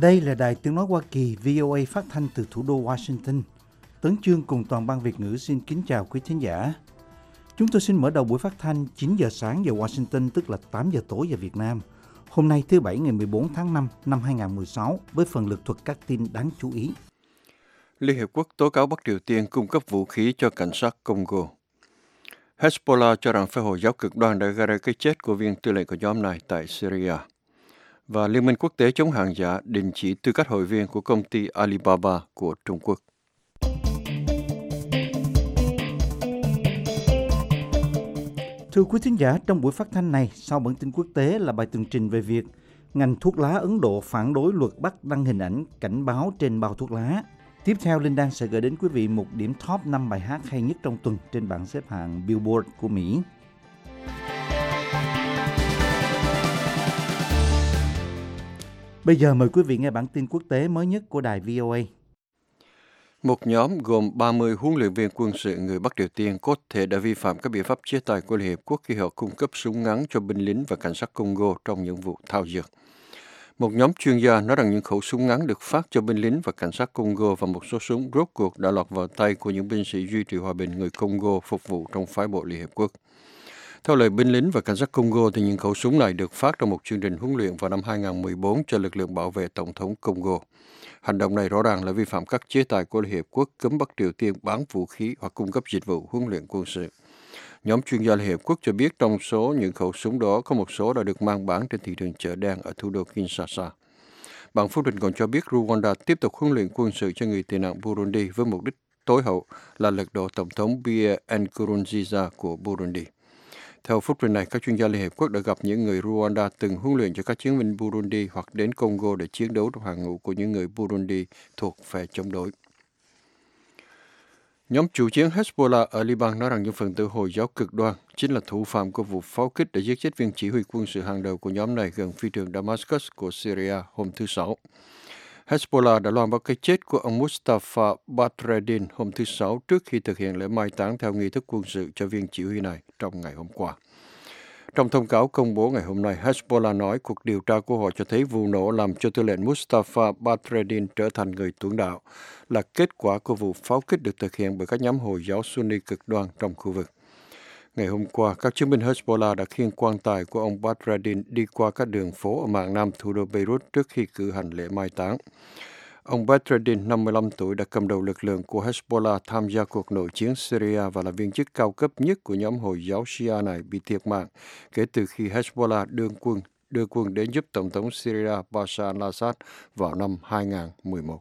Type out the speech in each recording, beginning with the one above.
Đây là Đài Tiếng Nói Hoa Kỳ VOA phát thanh từ thủ đô Washington. Tấn Chương cùng toàn ban Việt ngữ xin kính chào quý thính giả. Chúng tôi xin mở đầu buổi phát thanh 9 giờ sáng giờ Washington, tức là 8 giờ tối giờ Việt Nam. Hôm nay thứ Bảy ngày 14 tháng 5 năm 2016 với phần lược thuật các tin đáng chú ý. Liên Hiệp Quốc tố cáo Bắc Triều Tiên cung cấp vũ khí cho cảnh sát Congo. Hezbollah cho rằng phe Hồi giáo cực đoan đã gây ra cái chết của viên tư lệnh của nhóm này tại Syria. Và Liên minh quốc tế chống hàng giả đình chỉ tư cách hội viên của công ty Alibaba của Trung Quốc. Thưa quý thính giả, trong buổi phát thanh này, sau bản tin quốc tế là bài tường trình về việc ngành thuốc lá Ấn Độ phản đối luật bắt đăng hình ảnh cảnh báo trên bao thuốc lá. Tiếp theo, Linh Đan sẽ gửi đến quý vị một điểm top 5 bài hát hay nhất trong tuần trên bảng xếp hạng Billboard của Mỹ. Bây giờ mời quý vị nghe bản tin quốc tế mới nhất của đài VOA. Một nhóm gồm 30 huấn luyện viên quân sự người Bắc Triều Tiên có thể đã vi phạm các biện pháp chế tài của Liên Hiệp Quốc khi họ cung cấp súng ngắn cho binh lính và cảnh sát Congo trong những vụ thao dượt. Một nhóm chuyên gia nói rằng những khẩu súng ngắn được phát cho binh lính và cảnh sát Congo và một số súng rốt cuộc đã lọt vào tay của những binh sĩ duy trì hòa bình người Congo phục vụ trong phái bộ Liên Hiệp Quốc. Theo lời binh lính và cảnh sát Congo, thì những khẩu súng này được phát trong một chương trình huấn luyện vào năm 2014 cho lực lượng bảo vệ Tổng thống Congo. Hành động này rõ ràng là vi phạm các chế tài của Liên Hiệp Quốc cấm Bắc Triều Tiên bán vũ khí hoặc cung cấp dịch vụ huấn luyện quân sự. Nhóm chuyên gia Liên Hiệp Quốc cho biết trong số những khẩu súng đó có một số đã được mang bán trên thị trường chợ đen ở thủ đô Kinshasa. Bản phúc trình còn cho biết Rwanda tiếp tục huấn luyện quân sự cho người tị nạn Burundi với mục đích tối hậu là lật đổ Tổng thống Pierre Nkurunziza của Burundi. Theo phúc trình này, các chuyên gia Liên Hiệp Quốc đã gặp những người Rwanda từng huấn luyện cho các chiến binh Burundi hoặc đến Congo để chiến đấu trong hàng ngũ của những người Burundi thuộc phe chống đối. Nhóm chủ chiến Hezbollah ở Liban nói rằng những phần tử Hồi giáo cực đoan chính là thủ phạm của vụ pháo kích đã giết chết viên chỉ huy quân sự hàng đầu của nhóm này gần phi trường Damascus của Syria hôm thứ Sáu. Hezbollah đã loan báo cái chết của ông Mustafa Badreddin hôm thứ Sáu trước khi thực hiện lễ mai táng theo nghi thức quân sự cho viên chỉ huy này trong ngày hôm qua. Trong thông cáo công bố ngày hôm nay, Hezbollah nói cuộc điều tra của họ cho thấy vụ nổ làm cho tư lệnh Mustafa Badreddin trở thành người tuẫn đạo là kết quả của vụ pháo kích được thực hiện bởi các nhóm Hồi giáo Sunni cực đoan trong khu vực. Ngày hôm qua, các chiến binh Hezbollah đã khiêng quan tài của ông Badreddin đi qua các đường phố ở mạn nam thủ đô Beirut trước khi cử hành lễ mai táng. Ông Badreddin, 55 tuổi, đã cầm đầu lực lượng của Hezbollah tham gia cuộc nội chiến Syria và là viên chức cao cấp nhất của nhóm Hồi giáo Shia này bị thiệt mạng kể từ khi Hezbollah đưa quân đến giúp Tổng thống Syria Bashar al-Assad vào năm 2011.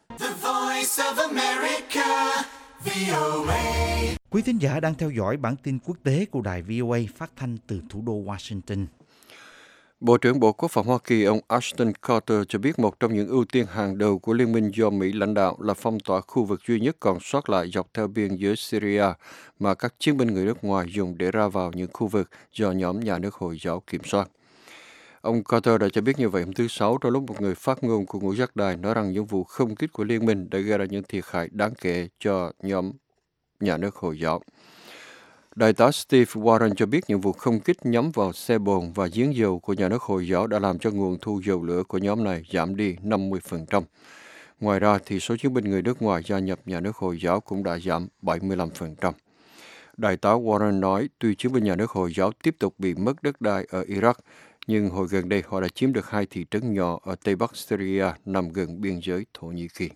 Quý thính giả đang theo dõi bản tin quốc tế của đài VOA phát thanh từ thủ đô Washington. Bộ trưởng Bộ Quốc phòng Hoa Kỳ ông Ashton Carter cho biết một trong những ưu tiên hàng đầu của Liên minh do Mỹ lãnh đạo là phong tỏa khu vực duy nhất còn sót lại dọc theo biên giới Syria mà các chiến binh người nước ngoài dùng để ra vào những khu vực do nhóm nhà nước Hồi giáo kiểm soát. Ông Carter đã cho biết như vậy hôm thứ Sáu trong lúc một người phát ngôn của ngũ giác đài nói rằng những vụ không kích của Liên minh đã gây ra những thiệt hại đáng kể cho nhóm nhà nước Hồi giáo. Đại tá Steve Warren cho biết những vụ không kích nhắm vào xe bồn và giếng dầu của nhà nước Hồi giáo đã làm cho nguồn thu dầu lửa của nhóm này giảm đi 50%. Ngoài ra, thì số chiến binh người nước ngoài gia nhập nhà nước Hồi giáo cũng đã giảm 75%. Đại tá Warren nói tuy chiến binh nhà nước Hồi giáo tiếp tục bị mất đất đai ở Iraq, nhưng hồi gần đây họ đã chiếm được 2 thị trấn nhỏ ở Tây Bắc Syria nằm gần biên giới Thổ Nhĩ Kỳ.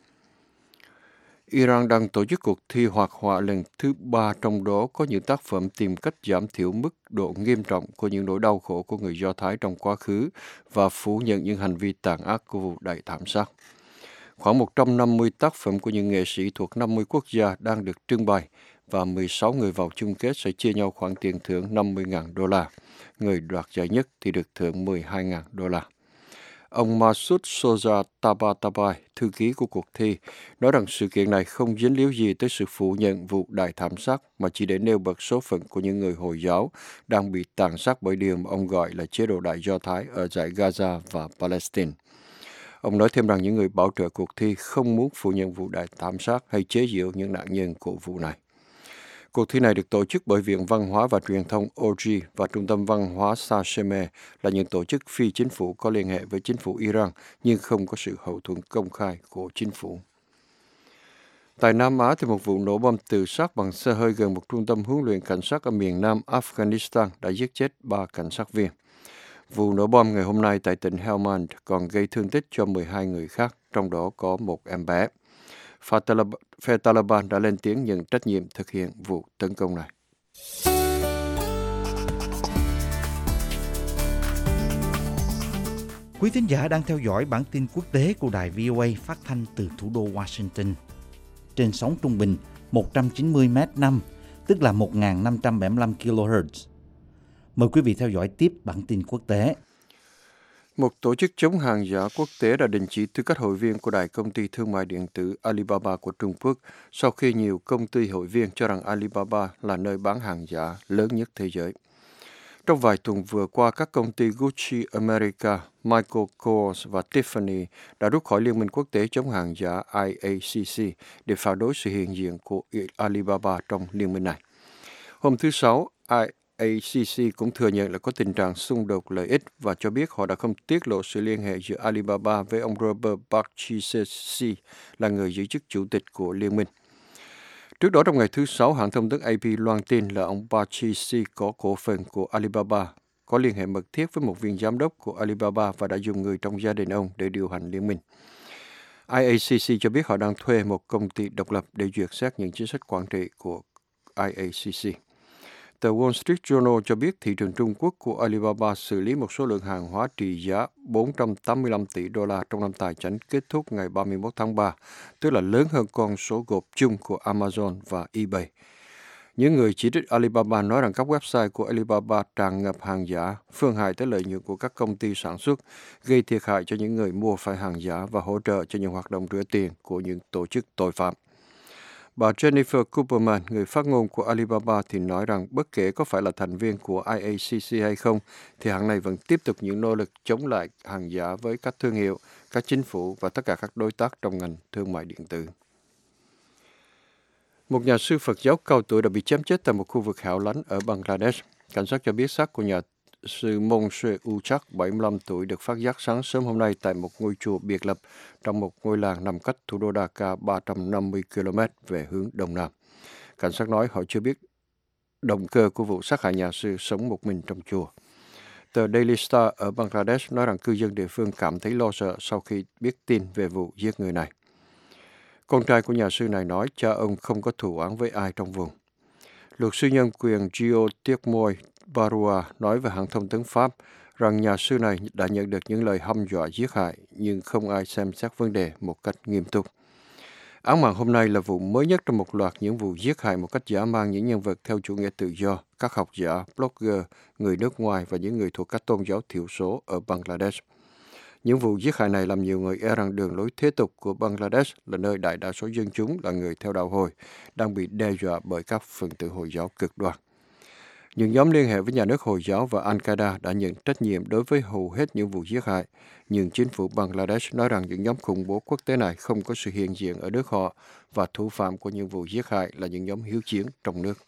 Iran đang tổ chức cuộc thi hoạt họa lần thứ 3, trong đó có những tác phẩm tìm cách giảm thiểu mức độ nghiêm trọng của những nỗi đau khổ của người Do Thái trong quá khứ và phủ nhận những hành vi tàn ác của vụ đại thảm sát. Khoảng 150 tác phẩm của những nghệ sĩ thuộc 50 quốc gia đang được trưng bày và 16 người vào chung kết sẽ chia nhau khoản tiền thưởng $50,000. Người đoạt giải nhất thì được thưởng $12,000. Ông Masoud Soza Tabatabai, thư ký của cuộc thi, nói rằng sự kiện này không dính líu gì tới sự phủ nhận vụ đại thảm sát mà chỉ để nêu bật số phận của những người Hồi giáo đang bị tàn sát bởi điều mà ông gọi là chế độ Đại Do Thái ở dải Gaza và Palestine. Ông nói thêm rằng những người bảo trợ cuộc thi không muốn phủ nhận vụ đại thảm sát hay chế giễu những nạn nhân của vụ này. Cuộc thi này được tổ chức bởi Viện Văn hóa và Truyền thông OG và Trung tâm Văn hóa Sasheme là những tổ chức phi chính phủ có liên hệ với chính phủ Iran nhưng không có sự hậu thuẫn công khai của chính phủ. Tại Nam Á, thì một vụ nổ bom tự sát bằng xe hơi gần một trung tâm huấn luyện cảnh sát ở miền Nam Afghanistan đã giết chết 3 cảnh sát viên. Vụ nổ bom ngày hôm nay tại tỉnh Helmand còn gây thương tích cho 12 người khác, trong đó có một em bé. Phe Taliban đã lên tiếng nhận trách nhiệm thực hiện vụ tấn công này. Quý thính giả đang theo dõi bản tin quốc tế của đài VOA phát thanh từ thủ đô Washington. Trên sóng trung bình 190 m/năm, tức là 1.575 kHz. Mời quý vị theo dõi tiếp bản tin quốc tế. Một tổ chức chống hàng giả quốc tế đã đình chỉ tư cách hội viên của Đại công ty thương mại điện tử Alibaba của Trung Quốc sau khi nhiều công ty hội viên cho rằng Alibaba là nơi bán hàng giả lớn nhất thế giới. Trong vài tuần vừa qua, các công ty Gucci America, Michael Kors và Tiffany đã rút khỏi Liên minh quốc tế chống hàng giả IACC để phản đối sự hiện diện của Alibaba trong liên minh này. Hôm thứ Sáu, IACC cũng thừa nhận là có tình trạng xung đột lợi ích và cho biết họ đã không tiết lộ sự liên hệ giữa Alibaba với ông Robert Bakshi là người giữ chức chủ tịch của liên minh. Trước đó, trong ngày thứ Sáu, hãng thông tấn AP loan tin là ông Bakshi có cổ phần của Alibaba, có liên hệ mật thiết với một viên giám đốc của Alibaba và đã dùng người trong gia đình ông để điều hành liên minh. IACC cho biết họ đang thuê một công ty độc lập để duyệt xét những chính sách quản trị của IACC. Tờ Wall Street Journal cho biết thị trường Trung Quốc của Alibaba xử lý một số lượng hàng hóa trị giá 485 tỷ đô la trong năm tài chính kết thúc ngày 31 tháng 3, tức là lớn hơn con số gộp chung của Amazon và eBay. Những người chỉ trích Alibaba nói rằng các website của Alibaba tràn ngập hàng giả, phương hại tới lợi nhuận của các công ty sản xuất, gây thiệt hại cho những người mua phải hàng giả và hỗ trợ cho những hoạt động rửa tiền của những tổ chức tội phạm. Bà Jennifer Cooperman, người phát ngôn của Alibaba, thì nói rằng bất kể có phải là thành viên của IACC hay không, thì hãng này vẫn tiếp tục những nỗ lực chống lại hàng giả với các thương hiệu, các chính phủ và tất cả các đối tác trong ngành thương mại điện tử. Một nhà sư Phật giáo cao tuổi đã bị chém chết tại một khu vực hẻo lánh ở Bangladesh. Cảnh sát cho biết xác của nhà sư Monshe Uchak, 75 tuổi, được phát giác sáng sớm hôm nay tại một ngôi chùa biệt lập trong một ngôi làng nằm cách thủ đô Dhaka 350 km về hướng đông nam. Cảnh sát nói họ chưa biết động cơ của vụ sát hại nhà sư sống một mình trong chùa. Tờ Daily Star ở Bangladesh nói rằng cư dân địa phương cảm thấy lo sợ sau khi biết tin về vụ giết người này. Con trai của nhà sư này nói cha ông không có thù oán với ai trong vùng. Luật sư nhân quyền Gio Tiekmoy Barua nói về hãng thông tấn Pháp rằng nhà sư này đã nhận được những lời hăm dọa giết hại, nhưng không ai xem xét vấn đề một cách nghiêm túc. Án mạng hôm nay là vụ mới nhất trong một loạt những vụ giết hại một cách dã man những nhân vật theo chủ nghĩa tự do, các học giả, blogger, người nước ngoài và những người thuộc các tôn giáo thiểu số ở Bangladesh. Những vụ giết hại này làm nhiều người e rằng đường lối thế tục của Bangladesh là nơi đại đa số dân chúng là người theo đạo Hồi, đang bị đe dọa bởi các phần tử Hồi giáo cực đoan. Những nhóm liên hệ với nhà nước Hồi giáo và Al-Qaeda đã nhận trách nhiệm đối với hầu hết những vụ giết hại, nhưng chính phủ Bangladesh nói rằng những nhóm khủng bố quốc tế này không có sự hiện diện ở nước họ và thủ phạm của những vụ giết hại là những nhóm hiếu chiến trong nước.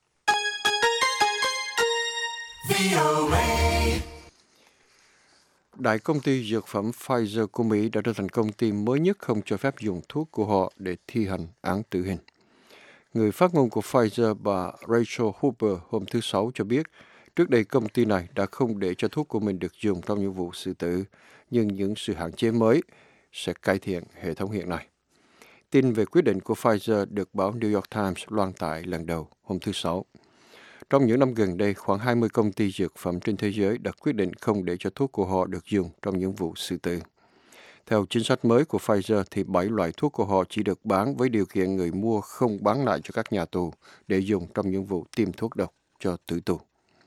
Đại công ty dược phẩm Pfizer của Mỹ đã trở thành công ty mới nhất không cho phép dùng thuốc của họ để thi hành án tử hình. Người phát ngôn của Pfizer, bà Rachel Hooper, hôm thứ Sáu cho biết, trước đây công ty này đã không để cho thuốc của mình được dùng trong những vụ xử tử, nhưng những sự hạn chế mới sẽ cải thiện hệ thống hiện nay. Tin về quyết định của Pfizer được báo New York Times loan tải lần đầu hôm thứ Sáu. Trong những năm gần đây, khoảng 20 công ty dược phẩm trên thế giới đã quyết định không để cho thuốc của họ được dùng trong những vụ xử tử. Theo chính sách mới của Pfizer, thì 7 loại thuốc của họ chỉ được bán với điều kiện người mua không bán lại cho các nhà tù để dùng trong những vụ tiêm thuốc độc cho tử tù.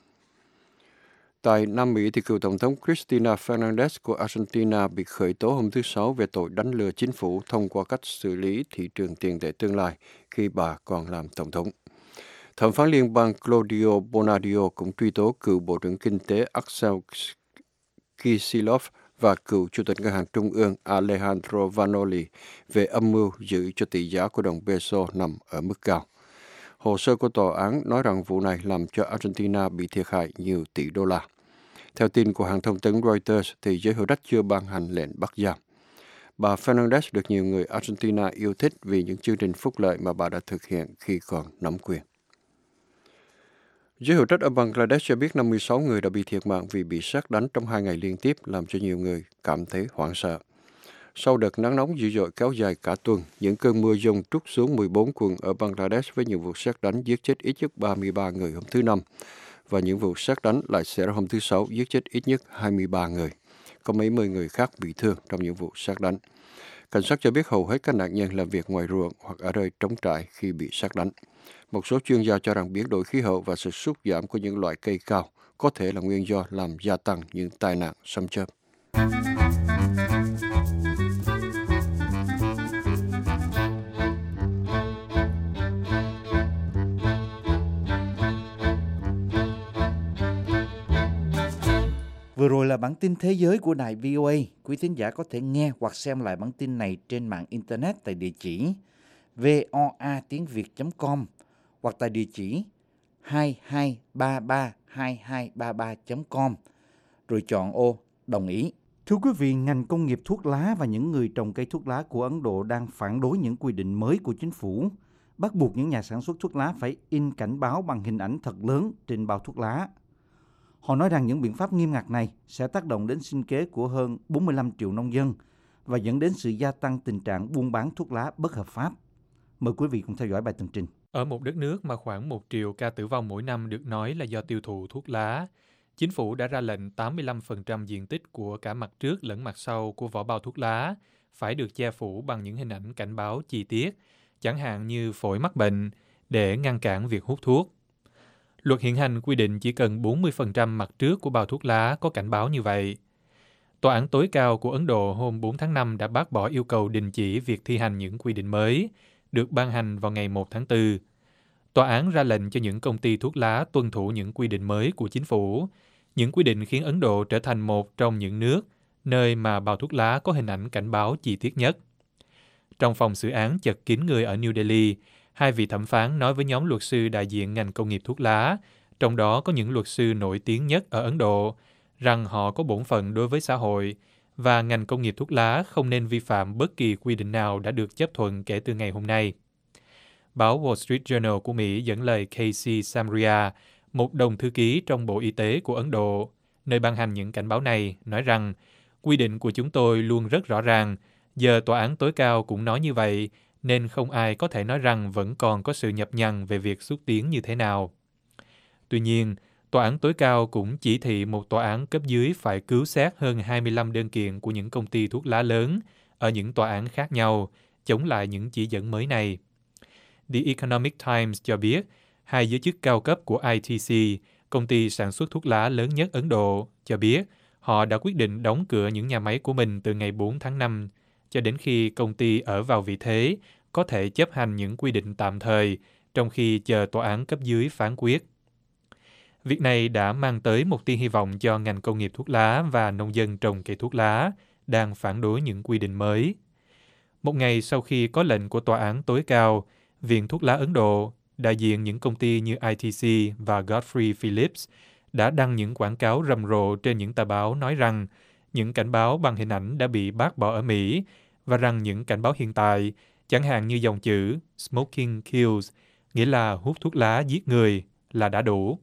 Tại Nam Mỹ, thì cựu Tổng thống Cristina Fernández của Argentina bị khởi tố hôm thứ Sáu về tội đánh lừa chính phủ thông qua cách xử lý thị trường tiền tệ tương lai khi bà còn làm Tổng thống. Thẩm phán liên bang Claudio Bonadio cũng truy tố cựu Bộ trưởng Kinh tế Axel Kicillof và cựu Chủ tịch Ngân hàng Trung ương Alejandro Vanoli về âm mưu giữ cho tỷ giá của đồng peso nằm ở mức cao. Hồ sơ của tòa án nói rằng vụ này làm cho Argentina bị thiệt hại nhiều tỷ đô la. Theo tin của hãng thông tấn Reuters, thì giới hữu trách chưa ban hành lệnh bắt giam. Bà Fernandez được nhiều người Argentina yêu thích vì những chương trình phúc lợi mà bà đã thực hiện khi còn nắm quyền. Giới hữu trách ở Bangladesh cho biết 56 người đã bị thiệt mạng vì bị sét đánh trong 2 ngày liên tiếp, làm cho nhiều người cảm thấy hoảng sợ. Sau đợt nắng nóng dữ dội kéo dài cả tuần, những cơn mưa dông trút xuống 14 quận ở Bangladesh với nhiều vụ sét đánh giết chết ít nhất 33 người hôm thứ Năm, và những vụ sét đánh lại xảy ra hôm thứ Sáu giết chết ít nhất 23 người. Có mấy mươi người khác bị thương trong những vụ sét đánh. Cảnh sát cho biết hầu hết các nạn nhân làm việc ngoài ruộng hoặc ở nơi trống trại khi bị sét đánh. Một số chuyên gia cho rằng biến đổi khí hậu và sự sút giảm của những loại cây cao có thể là nguyên do làm gia tăng những tai nạn sấm chớp. Vừa rồi là bản tin thế giới của đài VOA. Quý thính giả có thể nghe hoặc xem lại bản tin này trên mạng Internet tại địa chỉ voatiengviet.com hoặc tại địa chỉ 22332233.com rồi chọn ô đồng ý. Thưa quý vị, ngành công nghiệp thuốc lá và những người trồng cây thuốc lá của Ấn Độ đang phản đối những quy định mới của chính phủ, bắt buộc những nhà sản xuất thuốc lá phải in cảnh báo bằng hình ảnh thật lớn trên bao thuốc lá. Họ nói rằng những biện pháp nghiêm ngặt này sẽ tác động đến sinh kế của hơn 45 triệu nông dân và dẫn đến sự gia tăng tình trạng buôn bán thuốc lá bất hợp pháp. Mời quý vị cùng theo dõi bài tường trình. Ở một đất nước mà khoảng 1 triệu ca tử vong mỗi năm được nói là do tiêu thụ thuốc lá, chính phủ đã ra lệnh 85% diện tích của cả mặt trước lẫn mặt sau của vỏ bao thuốc lá phải được che phủ bằng những hình ảnh cảnh báo chi tiết, chẳng hạn như phổi mắc bệnh, để ngăn cản việc hút thuốc. Luật hiện hành quy định chỉ cần 40% mặt trước của bao thuốc lá có cảnh báo như vậy. Tòa án tối cao của Ấn Độ hôm 4 tháng 5 đã bác bỏ yêu cầu đình chỉ việc thi hành những quy định mới, được ban hành vào ngày 1 tháng 4. Tòa án ra lệnh cho những công ty thuốc lá tuân thủ những quy định mới của chính phủ. Những quy định khiến Ấn Độ trở thành một trong những nước nơi mà bao thuốc lá có hình ảnh cảnh báo chi tiết nhất. Trong phòng xử án chật kín người ở New Delhi, hai vị thẩm phán nói với nhóm luật sư đại diện ngành công nghiệp thuốc lá, trong đó có những luật sư nổi tiếng nhất ở Ấn Độ, rằng họ có bổn phận đối với xã hội và ngành công nghiệp thuốc lá không nên vi phạm bất kỳ quy định nào đã được chấp thuận kể từ ngày hôm nay. Báo Wall Street Journal của Mỹ dẫn lời Casey Samria, một đồng thư ký trong Bộ Y tế của Ấn Độ, nơi ban hành những cảnh báo này, nói rằng quy định của chúng tôi luôn rất rõ ràng, giờ tòa án tối cao cũng nói như vậy, nên không ai có thể nói rằng vẫn còn có sự nhập nhằng về việc xúc tiến như thế nào. Tuy nhiên, tòa án tối cao cũng chỉ thị một tòa án cấp dưới phải cứu xét hơn 25 đơn kiện của những công ty thuốc lá lớn ở những tòa án khác nhau, chống lại những chỉ dẫn mới này. The Economic Times cho biết, hai giới chức cao cấp của ITC, công ty sản xuất thuốc lá lớn nhất Ấn Độ, cho biết họ đã quyết định đóng cửa những nhà máy của mình từ ngày 4 tháng 5, cho đến khi công ty ở vào vị thế có thể chấp hành những quy định tạm thời, trong khi chờ tòa án cấp dưới phán quyết. Việc này đã mang tới một tia hy vọng cho ngành công nghiệp thuốc lá và nông dân trồng cây thuốc lá đang phản đối những quy định mới. Một ngày sau khi có lệnh của tòa án tối cao, Viện Thuốc lá Ấn Độ, đại diện những công ty như ITC và Godfrey Phillips đã đăng những quảng cáo rầm rộ trên những tờ báo nói rằng những cảnh báo bằng hình ảnh đã bị bác bỏ ở Mỹ và rằng những cảnh báo hiện tại, chẳng hạn như dòng chữ "Smoking kills", nghĩa là hút thuốc lá giết người, là đã đủ.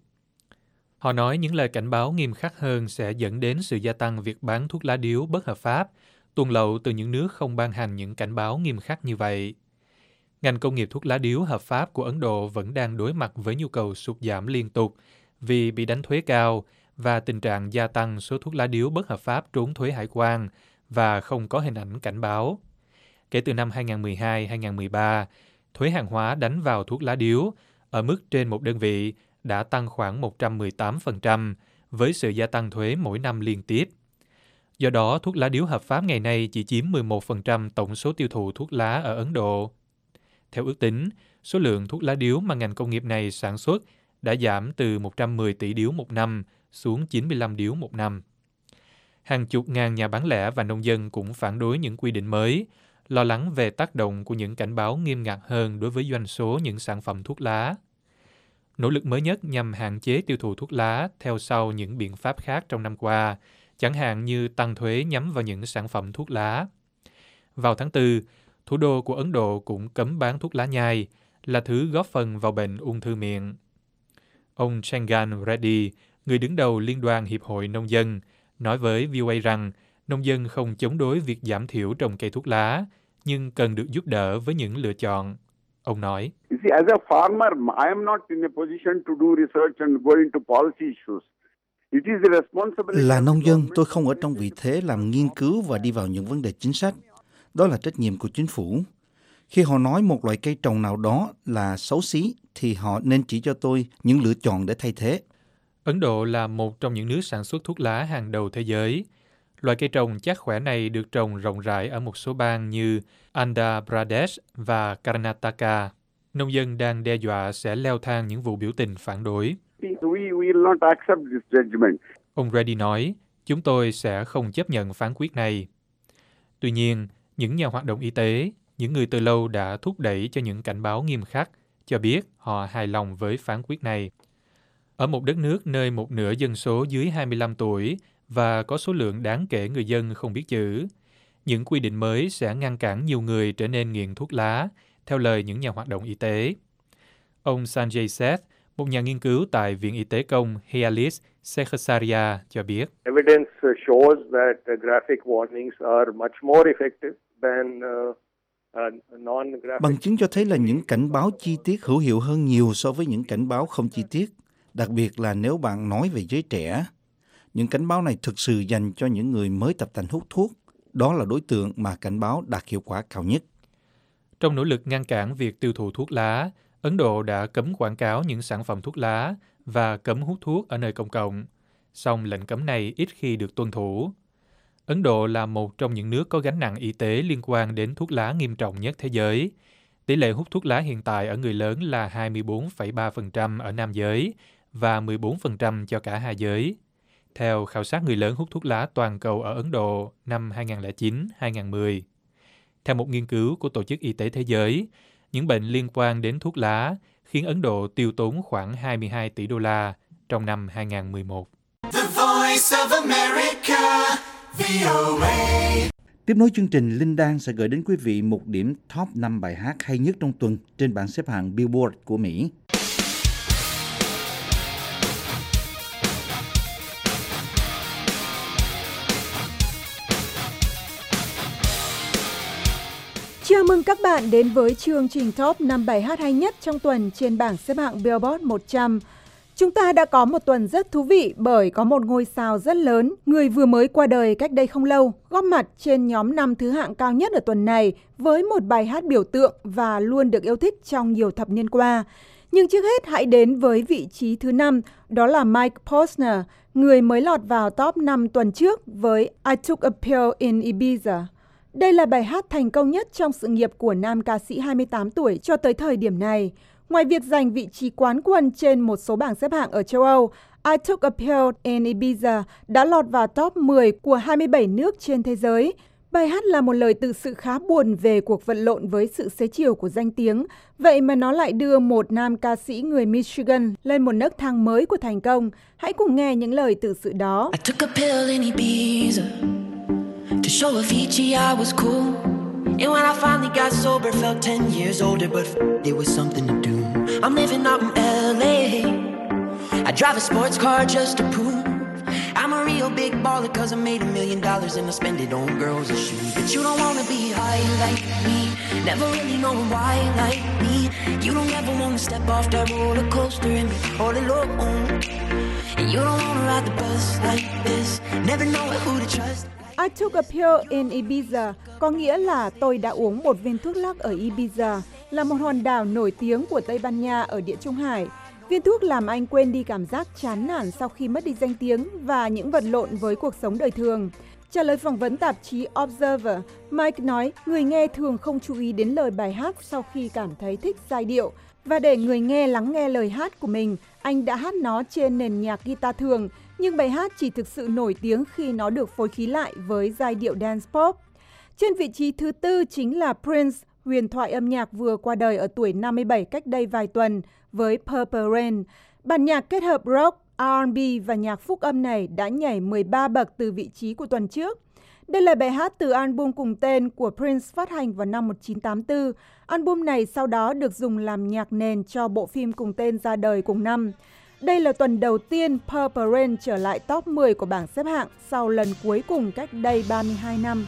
Họ nói những lời cảnh báo nghiêm khắc hơn sẽ dẫn đến sự gia tăng việc bán thuốc lá điếu bất hợp pháp, tuồn lậu từ những nước không ban hành những cảnh báo nghiêm khắc như vậy. Ngành công nghiệp thuốc lá điếu hợp pháp của Ấn Độ vẫn đang đối mặt với nhu cầu sụt giảm liên tục vì bị đánh thuế cao và tình trạng gia tăng số thuốc lá điếu bất hợp pháp trốn thuế hải quan và không có hình ảnh cảnh báo. Kể từ năm 2012-2013, thuế hàng hóa đánh vào thuốc lá điếu ở mức trên một đơn vị đã tăng khoảng 118%, với sự gia tăng thuế mỗi năm liên tiếp. Do đó, thuốc lá điếu hợp pháp ngày nay chỉ chiếm 11% tổng số tiêu thụ thuốc lá ở Ấn Độ. Theo ước tính, số lượng thuốc lá điếu mà ngành công nghiệp này sản xuất đã giảm từ 110 tỷ điếu một năm xuống 95 điếu một năm. Hàng chục ngàn nhà bán lẻ và nông dân cũng phản đối những quy định mới, lo lắng về tác động của những cảnh báo nghiêm ngặt hơn đối với doanh số những sản phẩm thuốc lá. nỗ lực mới nhất nhằm hạn chế tiêu thụ thuốc lá theo sau những biện pháp khác trong năm qua, chẳng hạn như tăng thuế nhắm vào những sản phẩm thuốc lá. Vào tháng 4, thủ đô của Ấn Độ cũng cấm bán thuốc lá nhai, là thứ góp phần vào bệnh ung thư miệng. Ông Changan Reddy, người đứng đầu Liên đoàn Hiệp hội Nông dân, nói với VOA rằng nông dân không chống đối việc giảm thiểu trồng cây thuốc lá, nhưng cần được giúp đỡ với những lựa chọn. Ông nói, As a farmer, I am not in a position to do research and go into policy issues. It is the responsibility. Là nông dân, tôi không ở trong vị thế làm nghiên cứu và đi vào những vấn đề chính sách. Đó là trách nhiệm của chính phủ. Khi họ nói một loại cây trồng nào đó là xấu xí, thì họ nên chỉ cho tôi những lựa chọn để thay thế. Ấn Độ là một trong những nước sản xuất thuốc lá hàng đầu thế giới. Loại cây trồng chắc khỏe này được trồng rộng rãi ở một số bang như Andhra Pradesh và Karnataka. Nông dân đang đe dọa sẽ leo thang những vụ biểu tình phản đối. We will not accept this judgment. Ông Reddy nói, chúng tôi sẽ không chấp nhận phán quyết này. Tuy nhiên, những nhà hoạt động y tế, những người từ lâu đã thúc đẩy cho những cảnh báo nghiêm khắc, cho biết họ hài lòng với phán quyết này. Ở một đất nước nơi một nửa dân số dưới 25 tuổi và có số lượng đáng kể người dân không biết chữ, những quy định mới sẽ ngăn cản nhiều người trở nên nghiện thuốc lá, theo lời những nhà hoạt động y tế. Ông Sanjay Seth, một nhà nghiên cứu tại Viện Y tế Công Healis, Sekhasaria cho biết, Evidence shows that graphic warnings are much more effective than non-graphic. Bằng chứng cho thấy là những cảnh báo chi tiết hữu hiệu hơn nhiều so với những cảnh báo không chi tiết, đặc biệt là nếu bạn nói về giới trẻ. Những cảnh báo này thực sự dành cho những người mới tập tành hút thuốc. Đó là đối tượng mà cảnh báo đạt hiệu quả cao nhất. Trong nỗ lực ngăn cản việc tiêu thụ thuốc lá, Ấn Độ đã cấm quảng cáo những sản phẩm thuốc lá và cấm hút thuốc ở nơi công cộng. Song lệnh cấm này ít khi được tuân thủ. Ấn Độ là một trong những nước có gánh nặng y tế liên quan đến thuốc lá nghiêm trọng nhất thế giới. Tỷ lệ hút thuốc lá hiện tại ở người lớn là 24,3% ở nam giới và 14% cho cả hai giới. Theo khảo sát người lớn hút thuốc lá toàn cầu ở Ấn Độ năm 2009-2010. Theo một nghiên cứu của Tổ chức Y tế Thế giới, những bệnh liên quan đến thuốc lá khiến Ấn Độ tiêu tốn khoảng 22 tỷ đô la trong năm 2011. The Voice of America, VOA. Tiếp nối chương trình, Linh Đan sẽ gửi đến quý vị một điểm top 5 bài hát hay nhất trong tuần trên bảng xếp hạng Billboard của Mỹ. Chào mừng các bạn đến với chương trình top 5 bài hát hay nhất trong tuần trên bảng xếp hạng Billboard 100. Chúng ta đã có một tuần rất thú vị bởi có một ngôi sao rất lớn, người vừa mới qua đời cách đây không lâu, góp mặt trên nhóm 5 thứ hạng cao nhất ở tuần này với một bài hát biểu tượng và luôn được yêu thích trong nhiều thập niên qua. Nhưng trước hết hãy đến với vị trí thứ 5, đó là Mike Posner, người mới lọt vào top 5 tuần trước với I Took a Pill in Ibiza. Đây là bài hát thành công nhất trong sự nghiệp của nam ca sĩ 28 tuổi cho tới thời điểm này. Ngoài việc giành vị trí quán quân trên một số bảng xếp hạng ở châu Âu, I Took a Pill in Ibiza đã lọt vào top 10 của 27 nước trên thế giới. Bài hát là một lời tự sự khá buồn về cuộc vật lộn với sự xế chiều của danh tiếng, vậy mà nó lại đưa một nam ca sĩ người Michigan lên một nấc thang mới của thành công. Hãy cùng nghe những lời tự sự đó. I took a pill in Ibiza to show Avicii I was cool. And when I finally got sober, felt 10 years older, but it was something to do. I'm living out in LA. I drive a sports car just to prove I'm a real big baller, cause I made $1 million and I spend it on girls and shoes. But you don't wanna be high like me, never really knowing why like me. You don't ever wanna step off that roller coaster and be all alone. And you don't wanna ride the bus like this, never know who to trust. I took a pill in Ibiza có nghĩa là tôi đã uống một viên thuốc lắc ở Ibiza, là một hòn đảo nổi tiếng của Tây Ban Nha ở Địa Trung Hải. Viên thuốc làm anh quên đi cảm giác chán nản sau khi mất đi danh tiếng và những vật lộn với cuộc sống đời thường. Trả lời phỏng vấn tạp chí Observer, Mike nói người nghe thường không chú ý đến lời bài hát sau khi cảm thấy thích giai điệu. Và để người nghe lắng nghe lời hát của mình, anh đã hát nó trên nền nhạc guitar thường, nhưng bài hát chỉ thực sự nổi tiếng khi nó được phối khí lại với giai điệu dance pop. Trên vị trí thứ 4 chính là Prince, huyền thoại âm nhạc vừa qua đời ở tuổi 57 cách đây vài tuần, với Purple Rain. Bản nhạc kết hợp rock, R&B và nhạc phúc âm này đã nhảy 13 bậc từ vị trí của tuần trước. Đây là bài hát từ album cùng tên của Prince phát hành vào năm 1984. Album này sau đó được dùng làm nhạc nền cho bộ phim cùng tên ra đời cùng năm. Đây là tuần đầu tiên Purple Rain trở lại top 10 của bảng xếp hạng sau lần cuối cùng cách đây 32 năm.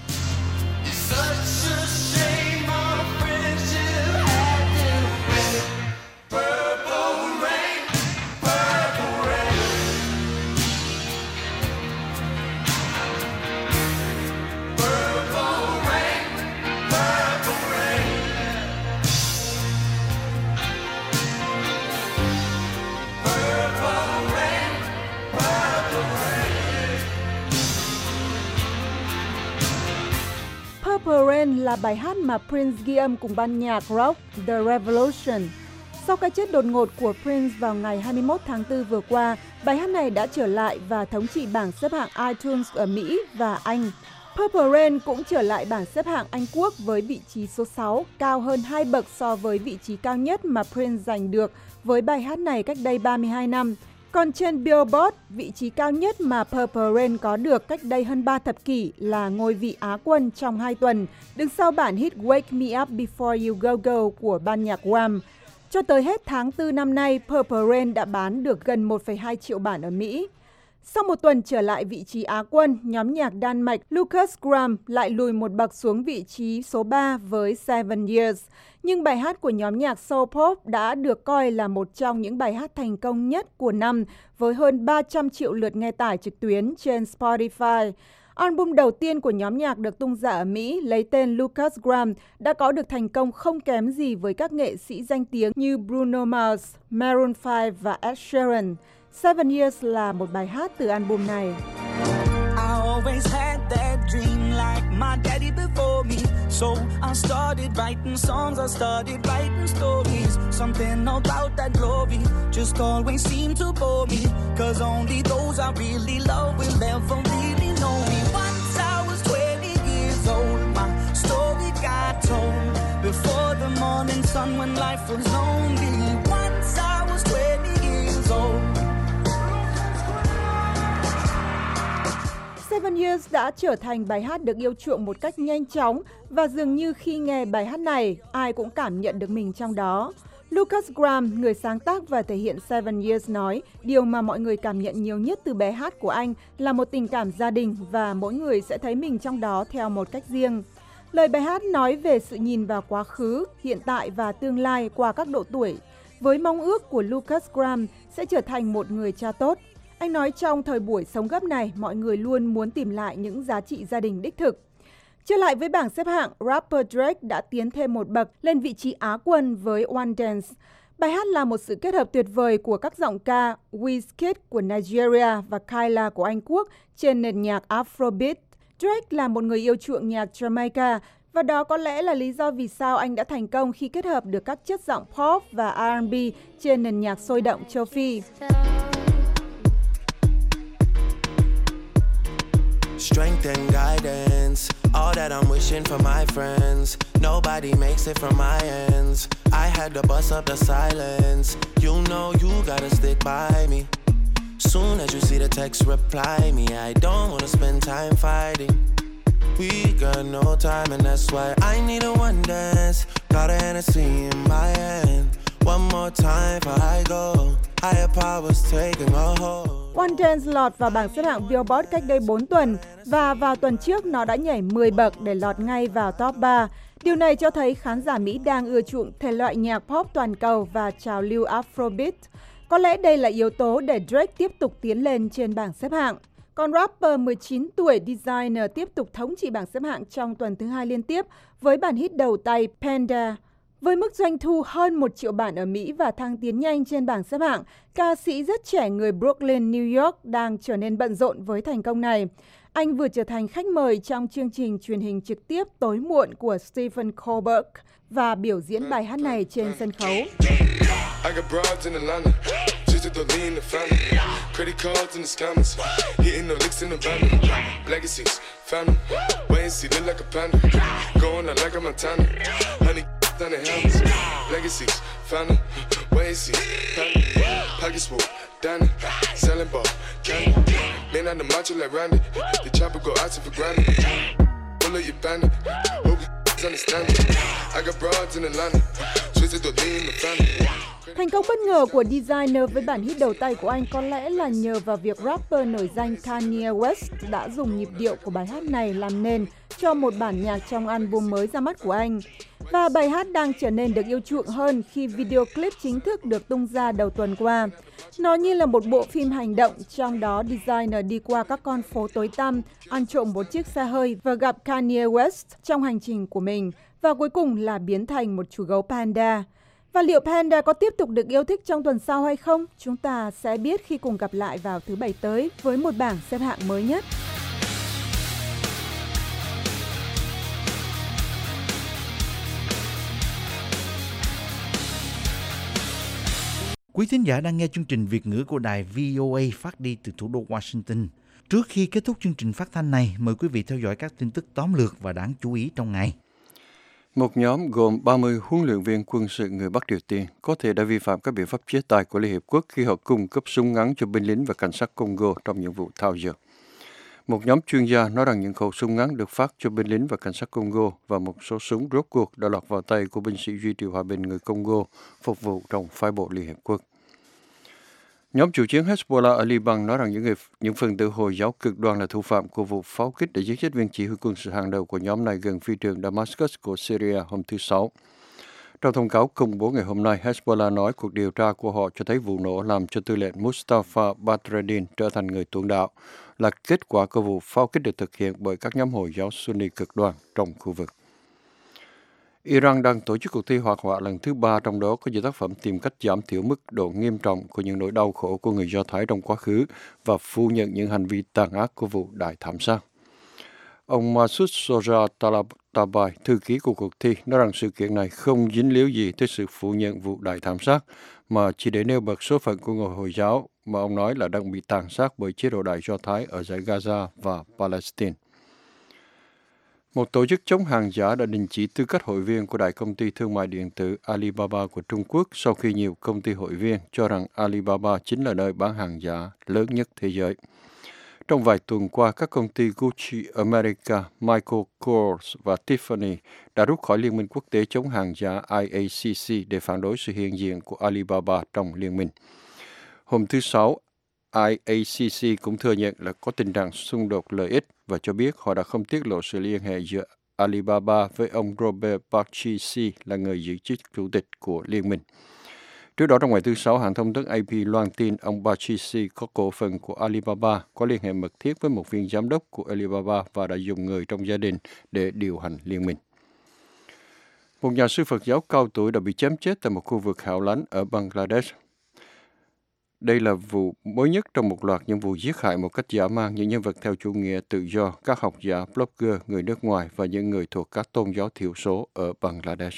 Purple Rain là bài hát mà Prince ghi âm cùng ban nhạc rock The Revolution. Sau cái chết đột ngột của Prince vào ngày 21 tháng 4 vừa qua, bài hát này đã trở lại và thống trị bảng xếp hạng iTunes ở Mỹ và Anh. Purple Rain cũng trở lại bảng xếp hạng Anh Quốc với vị trí số 6, cao hơn 2 bậc so với vị trí cao nhất mà Prince giành được với bài hát này cách đây 32 năm. Còn trên Billboard, vị trí cao nhất mà Purple Rain có được cách đây hơn 3 thập kỷ là ngôi vị Á quân trong 2 tuần, đứng sau bản hit Wake Me Up Before You Go Go của ban nhạc Wham. Cho tới hết tháng 4 năm nay, Purple Rain đã bán được gần 1,2 triệu bản ở Mỹ. Sau một tuần trở lại vị trí Á quân, nhóm nhạc Đan Mạch Lukas Graham lại lùi một bậc xuống vị trí số 3 với 7 Years. Nhưng bài hát của nhóm nhạc Soul Pop đã được coi là một trong những bài hát thành công nhất của năm với hơn 300 triệu lượt nghe tải trực tuyến trên Spotify. Album đầu tiên của nhóm nhạc được tung ra ở Mỹ lấy tên Lukas Graham đã có được thành công không kém gì với các nghệ sĩ danh tiếng như Bruno Mars, Maroon 5 và Ed Sheeran. 7 Years là một bài hát từ album này. Always had that dream like my daddy before me. So I started writing songs, I started writing stories. Something about that glory just always seemed to bore me. Cause only those I really love will ever really know me. Once I was 20 years old, my story got told. Before the morning sun when life was lonely. Once I was 20 years old. 7 Years đã trở thành bài hát được yêu chuộng một cách nhanh chóng và dường như khi nghe bài hát này, ai cũng cảm nhận được mình trong đó. Lukas Graham, người sáng tác và thể hiện 7 Years nói, điều mà mọi người cảm nhận nhiều nhất từ bài hát của anh là một tình cảm gia đình và mỗi người sẽ thấy mình trong đó theo một cách riêng. Lời bài hát nói về sự nhìn vào quá khứ, hiện tại và tương lai qua các độ tuổi, với mong ước của Lukas Graham sẽ trở thành một người cha tốt. Anh nói trong thời buổi sống gấp này, mọi người luôn muốn tìm lại những giá trị gia đình đích thực. Trở lại với bảng xếp hạng, rapper Drake đã tiến thêm một bậc lên vị trí Á quân với One Dance. Bài hát là một sự kết hợp tuyệt vời của các giọng ca Wizkid của Nigeria và Kyla của Anh Quốc trên nền nhạc Afrobeat. Drake là một người yêu chuộng nhạc Jamaica và đó có lẽ là lý do vì sao anh đã thành công khi kết hợp được các chất giọng pop và R&B trên nền nhạc sôi động châu Phi. Strength and guidance, all that I'm wishing for my friends. Nobody makes it from my ends. I had to bust up the silence. You know you gotta stick by me. Soon as you see the text, reply me. I don't wanna spend time fighting. We got no time and that's why I need a one dance. Got a Hennessy in my hand. One more time before I go. Higher powers taking a hold. One Dance lọt vào bảng xếp hạng Billboard cách đây 4 tuần và vào tuần trước nó đã nhảy 10 bậc để lọt ngay vào top 3. Điều này cho thấy khán giả Mỹ đang ưa chuộng thể loại nhạc pop toàn cầu và trào lưu Afrobeat. Có lẽ đây là yếu tố để Drake tiếp tục tiến lên trên bảng xếp hạng. Còn rapper 19 tuổi Designer tiếp tục thống trị bảng xếp hạng trong tuần thứ 2 liên tiếp với bản hit đầu tay Panda. Với mức doanh thu hơn 1 triệu bản ở Mỹ và thăng tiến nhanh trên bảng xếp hạng, ca sĩ rất trẻ người Brooklyn, New York đang trở nên bận rộn với thành công này. Anh vừa trở thành khách mời trong chương trình truyền hình trực tiếp tối muộn của Stephen Colbert và biểu diễn bài hát này trên sân khấu. Legacies, found them, Wait and see, pocket swoop, Danny, selling ball, candy. Man on the macho like Randy, the chopper go out to for granted. Pull up your bandit, hope you understand it. I got broads in Atlanta, twisted the lean in the family. Thành công bất ngờ của Designer với bản hit đầu tay của anh có lẽ là nhờ vào việc rapper nổi danh Kanye West đã dùng nhịp điệu của bài hát này làm nền cho một bản nhạc trong album mới ra mắt của anh. Và bài hát đang trở nên được yêu chuộng hơn khi video clip chính thức được tung ra đầu tuần qua. Nó như là một bộ phim hành động, trong đó Designer đi qua các con phố tối tăm, ăn trộm một chiếc xe hơi và gặp Kanye West trong hành trình của mình, và cuối cùng là biến thành một chú gấu panda. Và liệu Panda có tiếp tục được yêu thích trong tuần sau hay không? Chúng ta sẽ biết khi cùng gặp lại vào thứ Bảy tới với một bảng xếp hạng mới nhất. Quý thính giả đang nghe chương trình Việt ngữ của đài VOA phát đi từ thủ đô Washington. Trước khi kết thúc chương trình phát thanh này, mời quý vị theo dõi các tin tức tóm lược và đáng chú ý trong ngày. Một nhóm gồm 30 huấn luyện viên quân sự người Bắc Triều Tiên có thể đã vi phạm các biện pháp chế tài của Liên Hiệp Quốc khi họ cung cấp súng ngắn cho binh lính và cảnh sát Congo trong những vụ thao dượt. Một nhóm chuyên gia nói rằng những khẩu súng ngắn được phát cho binh lính và cảnh sát Congo và một số súng rốt cuộc đã lọt vào tay của binh sĩ duy trì hòa bình người Congo phục vụ trong phái bộ Liên Hiệp Quốc. Nhóm chủ chiến Hezbollah ở Liban nói rằng những phần tử Hồi giáo cực đoan là thủ phạm của vụ pháo kích để giết chết viên chỉ huy quân sự hàng đầu của nhóm này gần phi trường Damascus của Syria hôm thứ Sáu. Trong thông cáo công bố ngày hôm nay, Hezbollah nói cuộc điều tra của họ cho thấy vụ nổ làm cho tư lệnh Mustafa Badreddin trở thành người tuồng đạo là kết quả của vụ pháo kích được thực hiện bởi các nhóm Hồi giáo Sunni cực đoan trong khu vực. Iran đang tổ chức cuộc thi hoạt họa lần thứ 3, trong đó có nhiều tác phẩm tìm cách giảm thiểu mức độ nghiêm trọng của những nỗi đau khổ của người Do Thái trong quá khứ và phủ nhận những hành vi tàn ác của vụ đại thảm sát. Ông Masoud Soja Tabatabai, thư ký của cuộc thi, nói rằng sự kiện này không dính líu gì tới sự phủ nhận vụ đại thảm sát, mà chỉ để nêu bật số phận của người Hồi giáo mà ông nói là đang bị tàn sát bởi chế độ Đại Do Thái ở dải Gaza và Palestine. Một tổ chức chống hàng giả đã đình chỉ tư cách hội viên của đại công ty thương mại điện tử Alibaba của Trung Quốc sau khi nhiều công ty hội viên cho rằng Alibaba chính là nơi bán hàng giả lớn nhất thế giới. Trong vài tuần qua, các công ty Gucci America, Michael Kors và Tiffany đã rút khỏi Liên minh quốc tế chống hàng giả IACC để phản đối sự hiện diện của Alibaba trong liên minh. Hôm thứ Sáu, IACC cũng thừa nhận là có tình trạng xung đột lợi ích và cho biết họ đã không tiết lộ sự liên hệ giữa Alibaba với ông Robert Bachisi là người giữ chức chủ tịch của liên minh. Trước đó, trong ngày thứ Sáu, hãng thông tấn AP loan tin ông Bachisi có cổ phần của Alibaba, có liên hệ mật thiết với một viên giám đốc của Alibaba và đã dùng người trong gia đình để điều hành liên minh. Một nhà sư Phật giáo cao tuổi đã bị chém chết tại một khu vực hẻo lánh ở Bangladesh. Đây là vụ mới nhất trong một loạt những vụ giết hại một cách dã man những nhân vật theo chủ nghĩa tự do, các học giả, blogger, người nước ngoài và những người thuộc các tôn giáo thiểu số ở Bangladesh.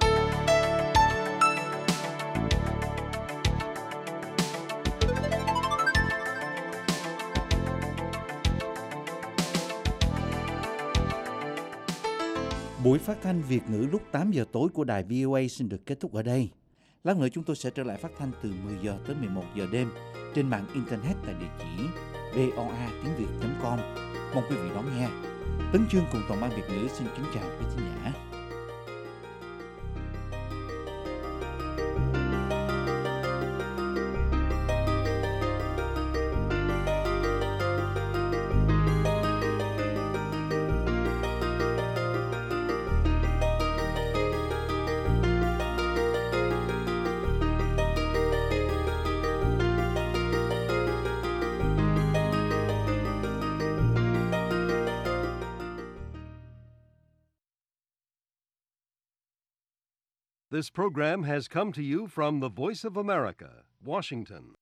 Buổi phát thanh Việt ngữ lúc 8 giờ tối của đài VOA xin được kết thúc ở đây. Lát nữa chúng tôi sẽ trở lại phát thanh từ 10 giờ tới 11 giờ đêm trên mạng Internet tại địa chỉ voa.tiếng.việt.com. Mong quý vị đón nghe. Tấn Chương cùng toàn ban Việt ngữ xin kính chào quý thính giả. This program has come to you from the Voice of America, Washington.